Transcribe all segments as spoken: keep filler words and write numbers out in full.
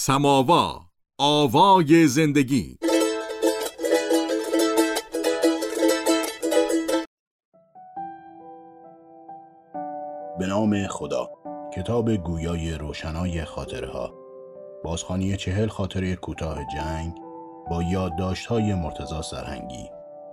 سماوا، آوای زندگی. به نام خدا. کتاب گویای روشنای خاطره ها، بازخوانی چهل خاطره کوتاه جنگ با یادداشت‌های مرتضی سرهنگی.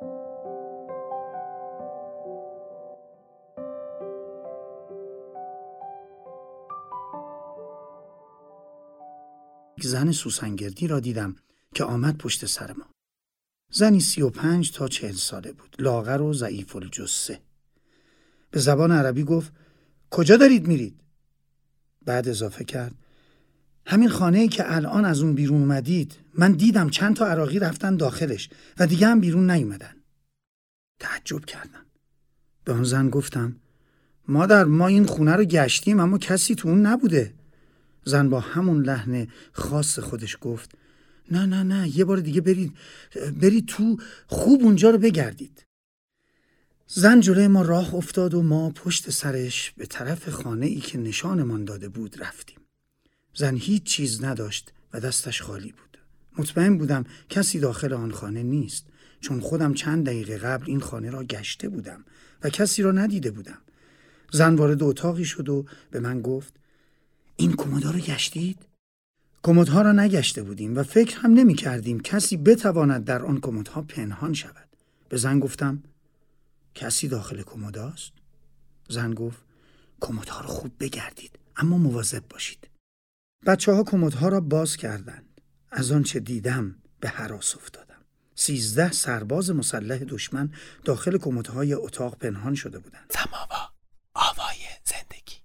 زن سوسنگردی را دیدم که آمد پشت سر ما. زنی سی و پنج تا چهل ساله بود، لاغر و ضعیف الجثه. به زبان عربی گفت کجا دارید میرید؟ بعد اضافه کرد همین خانه‌ای که الان از اون بیرون اومدید، من دیدم چند تا عراقی رفتن داخلش و دیگه هم بیرون نیومدن. تعجب کردم. به آن زن گفتم مادر، ما این خونه رو گشتیم اما کسی تو اون نبوده. زن با همون لحن خاص خودش گفت نه نه نه یه بار دیگه برید برید تو، خوب اونجا رو بگردید. زن جلوی ما راه افتاد و ما پشت سرش به طرف خانه ای که نشانمان داده بود رفتیم. زن هیچ چیز نداشت و دستش خالی بود. مطمئن بودم کسی داخل آن خانه نیست، چون خودم چند دقیقه قبل این خانه را گشته بودم و کسی را ندیده بودم. زن وارد اتاقی شد و به من گفت این کمدها رو گشتید؟ کمدها را نگشته بودیم و فکر هم نمی کردیم کسی بتواند در آن کمدها پنهان شود. به زن گفتم کسی داخل کمدهاست؟ زن گفت کمدها رو خوب بگردید اما مواظب باشید. بچه ها کمدها را باز کردند. از آن چه دیدم به هراس افتادم. سیزده سرباز مسلح دشمن داخل کمدهای اتاق پنهان شده بودند. سماوا، آوای زندگی.